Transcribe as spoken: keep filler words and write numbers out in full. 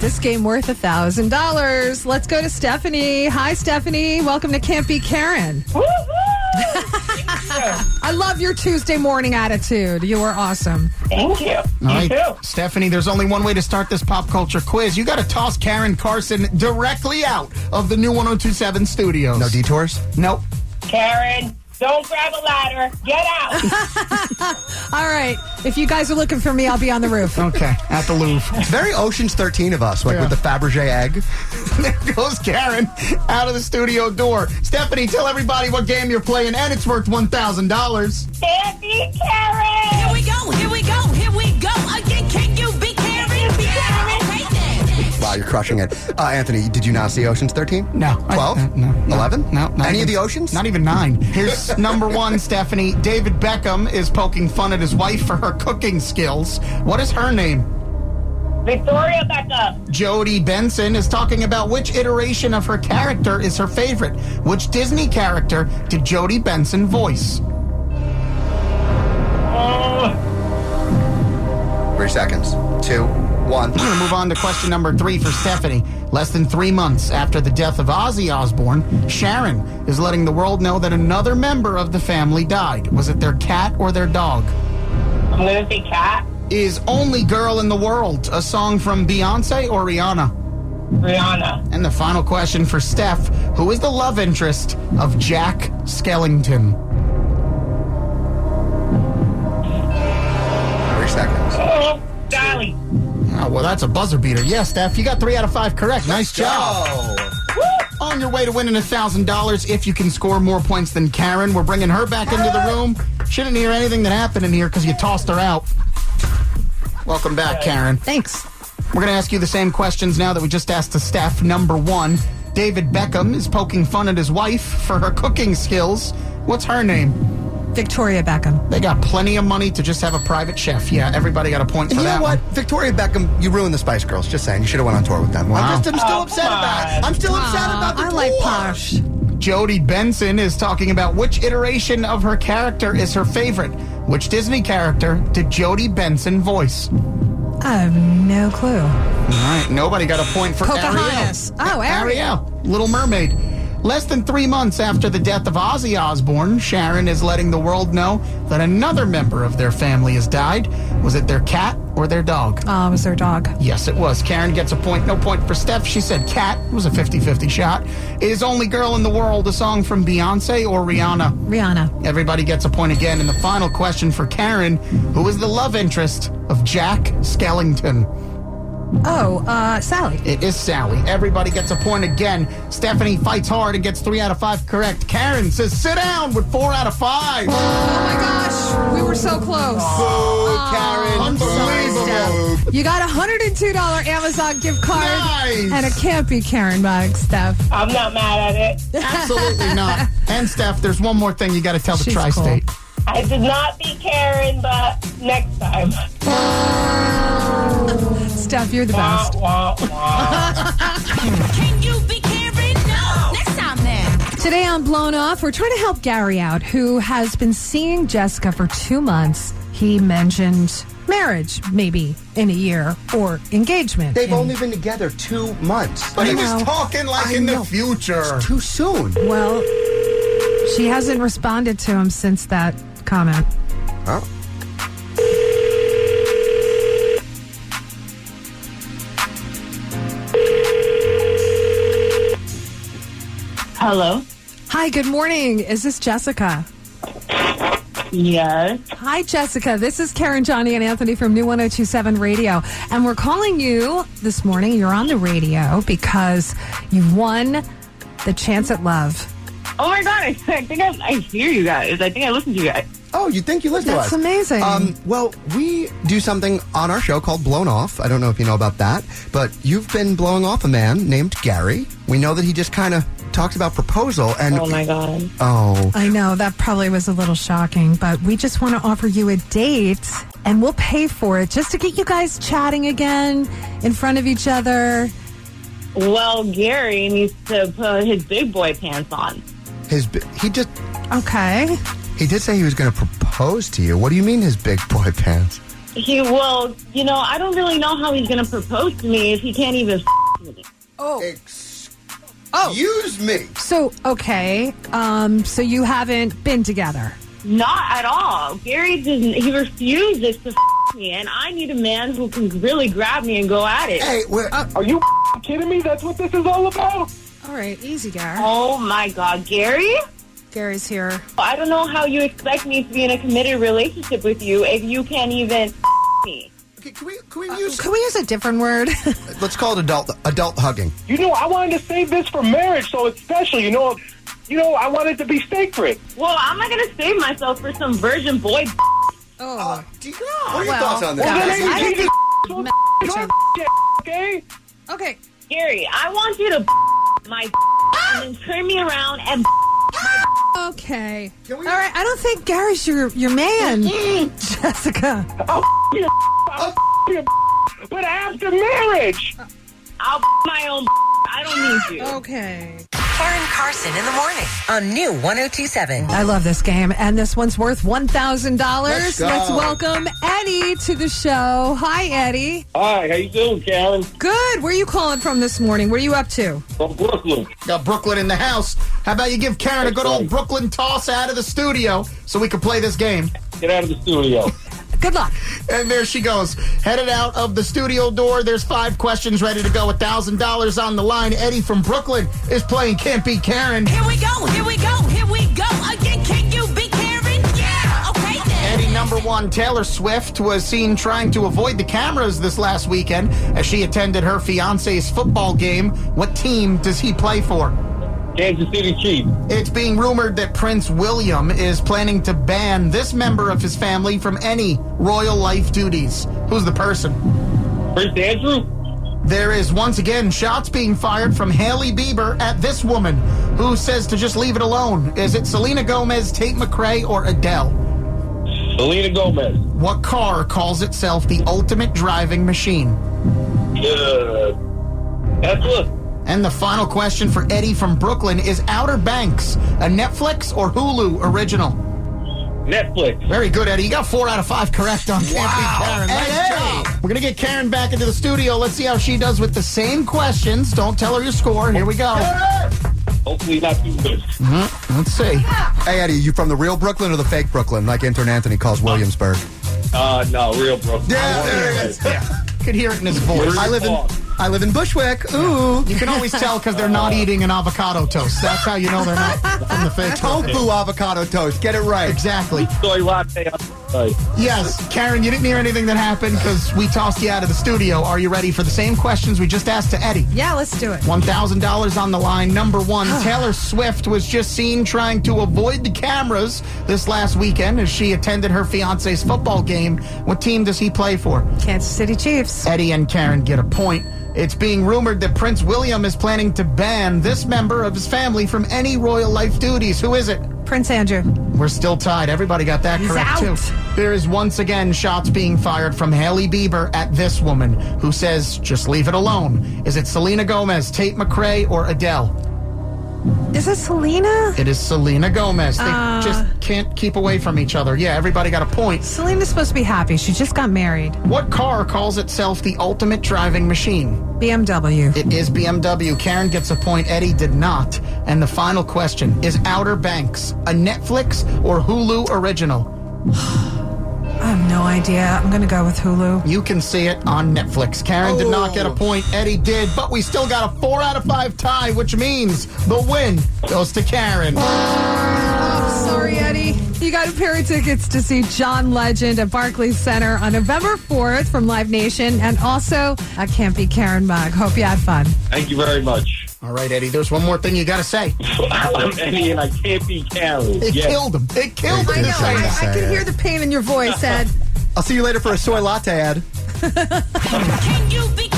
This game worth a thousand dollars. Let's go to Stephanie. Hi, Stephanie. Welcome to Can't Be Karen. I love your Tuesday morning attitude. You are awesome. Thank you. All you right, too. Stephanie, there's only one way to start this pop culture quiz. You got to toss Karen Carson directly out of the new one oh two point seven studios. No detours? Nope. Karen, don't grab a ladder. Get out. All right. If you guys are looking for me, I'll be on the roof. Okay, at the Louvre. It's very Ocean's thirteen of us, like Yeah. with the Fabergé egg. There goes Karen out of the studio door. Stephanie, tell everybody what game you're playing, and it's worth one thousand dollars. Can't be Karen. Here we go, here we go, here we go again. Can you be Karen? Be Karen. Okay then. Wow, you're crushing it. Uh, Anthony, did you not see Ocean's thirteen? No. I- twelve? uh, no, no. eleven? No. not Any even- of the Oceans? Not even nine. Here's number one, Stephanie. David Beckham is poking fun at his wife for her cooking skills. What is her name? Victoria Beckham. Jodie Benson is talking about which iteration of her character is her favorite. Which Disney character did Jodie Benson voice? Oh, Three seconds. Two, one. We're going to move on to question number three for Stephanie. Less than three months after the death of Ozzy Osbourne, Sharon is letting the world know that another member of the family died. Was it their cat or their dog? I'm going to say cat. Is Only Girl in the World a song from Beyonce or Rihanna? Rihanna. And the final question for Steph, who is the love interest of Jack Skellington? Three seconds. Oh, Sally. Oh, well, that's a buzzer beater. Yes, Steph, you got three out of five correct. Nice job. Oh. On your way to winning one thousand dollars if you can score more points than Karen. We're bringing her back into the room. She didn't hear anything that happened in here because you tossed her out. Welcome back, Karen. Thanks. We're going to ask you the same questions now that we just asked to Steph. Number one, David Beckham is poking fun at his wife for her cooking skills. What's her name? Victoria Beckham. They got plenty of money to just have a private chef. Yeah, everybody got a point for And you that know what? one. Victoria Beckham, you ruined the Spice Girls. Just saying. You should have went on tour with them. Wow. I'm, just, I'm still Oh, upset come about it. on. I'm still upset about the I like tour. posh. Jodie Benson is talking about which iteration of her character is her favorite. Which Disney character did Jodie Benson voice? I have no clue. All right, nobody got a point for Pocahontas. Ariel. Oh, Ariel. Little Mermaid. Less than three months after the death of Ozzy Osbourne, Sharon is letting the world know that another member of their family has died. Was it their cat or their dog? Oh, it was their dog. Yes, it was. Karen gets a point. No point for Steph. She said cat. It was a fifty-fifty shot. Is Only Girl in the World a song from Beyonce or Rihanna? Rihanna. Everybody gets a point again. And the final question for Karen, who is the love interest of Jack Skellington? Oh, uh, Sally. It is Sally. Everybody gets a point again. Stephanie fights hard and gets three out of five correct. Karen says sit down with four out of five. Oh my gosh, we were so close. Oh, Karen. Sorry, Steph. You got a one hundred two dollars Amazon gift card Nice. and a Can't Be Karen mug, Steph. I'm not mad at it. Absolutely not. And Steph, there's one more thing you got to tell the She's tri-state. I did not be Karen, but next time. Steph, you're the Wah, best. wah, wah. Can you be Karen? No. Next time then. Today on Blown Off, we're trying to help Gary out, who has been seeing Jessica for two months. He mentioned marriage, maybe in a year, or engagement. They've in- only been together two months. But he I was know. talking like I in know. the future. Too soon. Well, she hasn't responded to him since that comment. Oh. Hello? Hi, good morning. Is this Jessica? Yes. Hi, Jessica. This is Karen, Johnny, and Anthony from New one oh two point seven Radio. And we're calling you this morning. You're on the radio because you won the Chance at Love. Oh my god, I, I think I, I hear you guys. I think I listen to you guys. Oh, you think you listen That's to us? amazing. Um, well, we do something on our show called Blown Off. I don't know if you know about that, but you've been blowing off a man named Gary. We know that he just kind of talks about proposal and... Oh my god. Oh. I know that probably was a little shocking, but we just want to offer you a date, and we'll pay for it just to get you guys chatting again in front of each other. Well, Gary needs to put his big boy pants on. His bi- he just Okay. he did say he was going to propose to you. What do you mean his big boy pants? He will, you know, I don't really know how he's going to propose to me if he can't even f- me. Oh. Excuse Oh. me. So, okay. Um, so you haven't been together? Not at all. Gary doesn't, he refuses to f- me, and I need a man who can really grab me and go at it. Hey, we're, Uh, Are you kidding me? That's what this is all about? All right. Easy, Gary. Oh my God, Gary? Gary's here. I don't know how you expect me to be in a committed relationship with you if you can't even f- me. okay, can we can we use? Can we use a different word? Let's call it adult adult hugging. You know, I wanted to save this for marriage, so it's special. You know, you know, I want it to be sacred. Well, I'm not going to save myself for some virgin boy. Oh. Do you, what are your well, thoughts on this? Well, then Guys, ain't I don't Jesus, think- so your shit, okay? Okay. Gary, I want you to my and then turn me around and Okay. Can we- All right. I don't think Gary's your your man, Jessica. I'll you, I'll you, but after marriage. I'll my own. I don't need you. Okay. Karen Carson in the morning on New one oh two seven. I love this game, and this one's worth one thousand dollars. Let's go. Let's welcome Eddie to the show. Hi, Eddie. Hi, how you doing, Karen? Good. Where are you calling from this morning? What are you up to? From Brooklyn. Got Brooklyn in the house. How about you give Karen a good old Brooklyn toss out of the studio so we can play this game? Get out of the studio. Good luck. And there she goes, headed out of the studio door. There's five questions ready to go. one thousand dollars on the line. Eddie from Brooklyn is playing Can't Beat Karen. Here we go, here we go, here we go again. Can you be Karen? Yeah, okay then. Eddie, number one, Taylor Swift was seen trying to avoid the cameras this last weekend as she attended her fiance's football game. What team does he play for? Kansas City Chiefs. It's being rumored that Prince William is planning to ban this member of his family from any royal life duties. Who's the person? Prince Andrew. There is once again shots being fired from Hailey Bieber at this woman who says to just leave it alone. Is it Selena Gomez, Tate McRae, or Adele? Selena Gomez. What car calls itself the ultimate driving machine? Uh, Tesla. And the final question for Eddie from Brooklyn is Outer Banks a Netflix or Hulu original? Netflix. Very good, Eddie. You got four out of five correct on Can't Beat Karen. Nice Hey, job. We're going to get Karen back into the studio. Let's see how she does with the same questions. Don't tell her your score. Here we go. Hopefully not too good. Let's see. Hey, Eddie, you from the real Brooklyn or the fake Brooklyn, like Intern Anthony calls Williamsburg? Uh, no, real Brooklyn. Yeah, there it is. Yeah. Could hear it in his voice. I live in I live in Bushwick. Ooh. You can always tell because they're not eating an avocado toast. That's how you know they're not from the fake Brooklyn. Tofu avocado toast. Get it right. Exactly. Soy latte. Uh, Yes, Karen, you didn't hear anything that happened because we tossed you out of the studio. Are you ready for the same questions we just asked to Eddie? Yeah, let's do it. one thousand dollars on the line. Number one, Taylor Swift was just seen trying to avoid the cameras this last weekend as she attended her fiance's football game. What team does he play for? Kansas City Chiefs. Eddie and Karen get a point. It's being rumored that Prince William is planning to ban this member of his family from any royal life duties. Who is it? Prince Andrew. We're still tied. Everybody got that He's correct, out. too. There is once again shots being fired from Hailey Bieber at this woman who says, just leave it alone. Is it Selena Gomez, Tate McRae, or Adele? Is it Selena? It is Selena Gomez. They Uh. just can't keep away from each other. Yeah, everybody got a point. Selena's supposed to be happy. She just got married. What car calls itself the ultimate driving machine? B M W. It is B M W. Karen gets a point. Eddie did not. And the final question is Outer Banks a Netflix or Hulu original? I have no idea. I'm going to go with Hulu. You can see it on Netflix. Karen did not get a point. Eddie did, but we still got a four out of five tie, which means the win goes to Karen. Oh, sorry, Eddie. You got a pair of tickets to see John Legend at Barclays Center on November fourth from Live Nation, and also a Can't Beat Karen mug. Hope you had fun. Thank you very much. All right, Eddie, there's one more thing you got to say. I'm Eddie and I can't be Karen. It Yes. killed him. It killed I him. know. to say I, that. I can hear the pain in your voice, Ed. I'll see you later for a soy latte ad. Can you be